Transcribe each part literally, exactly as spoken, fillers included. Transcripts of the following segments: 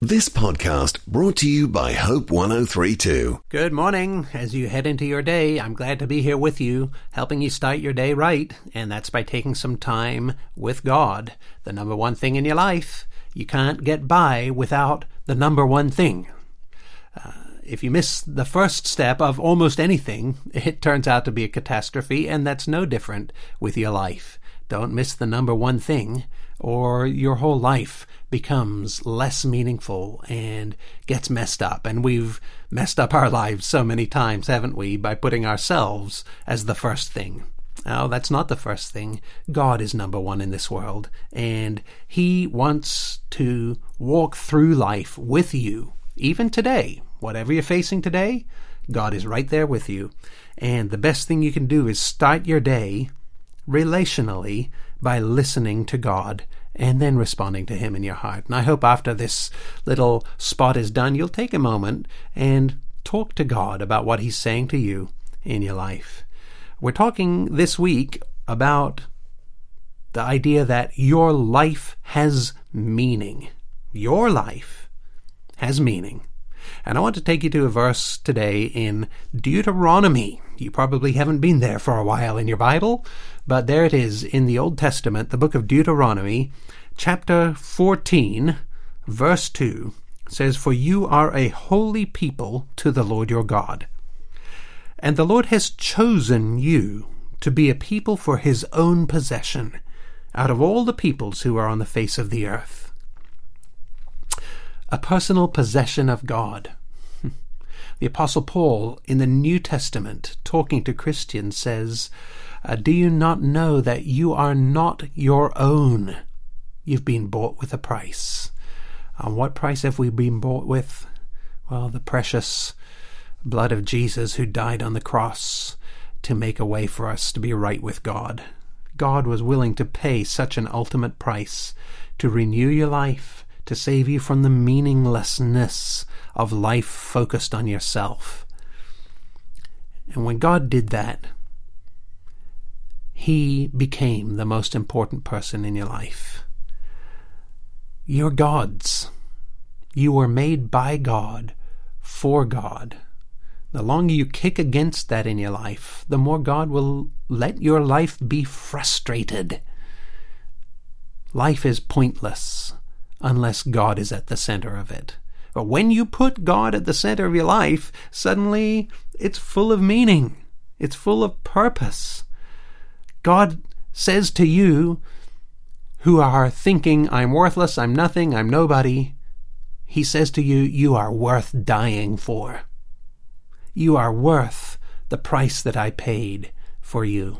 This podcast brought to you by Hope one oh three point two. Good morning. As you head into your day, I'm glad to be here with you, helping you start your day right, and that's by taking some time with God, the number one thing in your life. You can't get by without the number one thing. Uh, if you miss the first step of almost anything, it turns out to be a catastrophe, and that's no different with your life. Don't miss the number one thing, or your whole life becomes less meaningful and gets messed up. And we've messed up our lives so many times, haven't we, by putting ourselves as the first thing. Oh, that's not the first thing. God is number one in this world, and He wants to walk through life with you, even today. Whatever you're facing today, God is right there with you. And the best thing you can do is start your day relationally by listening to God and then responding to Him in your heart. And I hope after this little spot is done, you'll take a moment and talk to God about what He's saying to you in your life. We're talking this week about the idea that your life has meaning. Your life has meaning. And I want to take you to a verse today in Deuteronomy. You probably haven't been there for a while in your Bible, but there it is in the Old Testament, the book of Deuteronomy, chapter fourteen, verse two, says, "For you are a holy people to the Lord your God, and the Lord has chosen you to be a people for His own possession out of all the peoples who are on the face of the earth." A personal possession of God. The Apostle Paul in the New Testament, talking to Christians, says, uh, do you not know that you are not your own? You've been bought with a price. And what price have we been bought with? Well, the precious blood of Jesus, who died on the cross to make a way for us to be right with God. God was willing to pay such an ultimate price to renew your life, to save you from the meaninglessness of life focused on yourself. And when God did that, He became the most important person in your life. You're God's. You were made by God, for God. The longer you kick against that in your life, the more God will let your life be frustrated. Life is pointless unless God is at the center of it. But when you put God at the center of your life, suddenly it's full of meaning. It's full of purpose. God says to you, who are thinking, I'm worthless, I'm nothing, I'm nobody, He says to you, you are worth dying for. You are worth the price that I paid for you.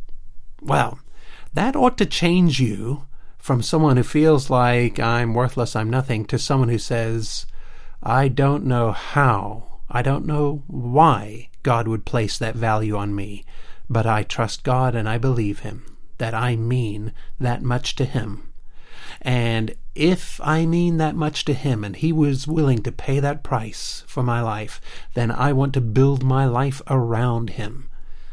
Well, that ought to change you from someone who feels like I'm worthless, I'm nothing, to someone who says, I don't know how, I don't know why God would place that value on me, but I trust God and I believe Him, that I mean that much to Him. And if I mean that much to Him and He was willing to pay that price for my life, then I want to build my life around Him.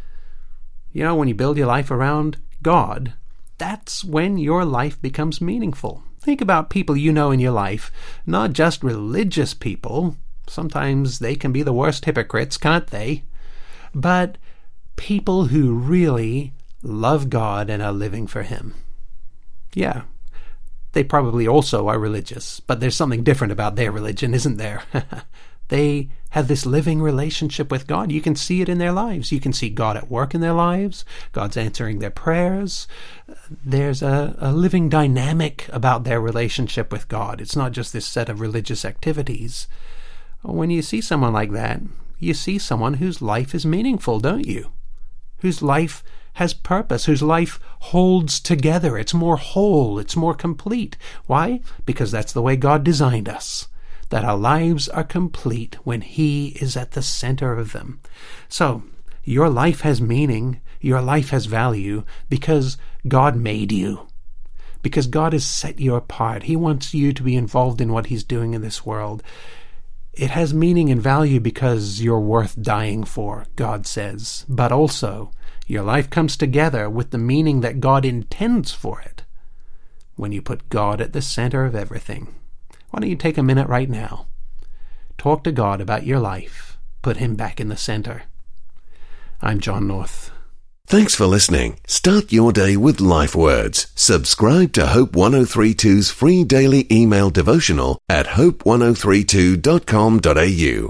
You know, when you build your life around God, that's when your life becomes meaningful. Think about people you know in your life, not just religious people. Sometimes they can be the worst hypocrites, can't they? But people who really love God and are living for Him. Yeah, they probably also are religious, but there's something different about their religion, isn't there? They have this living relationship with God. You can see it in their lives. You can see God at work in their lives. God's answering their prayers. There's a, a living dynamic about their relationship with God. It's not just this set of religious activities. When you see someone like that, you see someone whose life is meaningful, don't you? Whose life has purpose, whose life holds together. It's more whole. It's more complete. Why? Because that's the way God designed us. That our lives are complete when He is at the center of them. So, your life has meaning, your life has value, because God made you. Because God has set you apart. He wants you to be involved in what He's doing in this world. It has meaning and value because you're worth dying for, God says. But also, your life comes together with the meaning that God intends for it when you put God at the center of everything. Why don't you take a minute right now? Talk to God about your life. Put Him back in the center. I'm John North. Thanks for listening. Start your day with Life Words. Subscribe to Hope ten thirty-two's free daily email devotional at hope ten thirty-two dot com dot a u.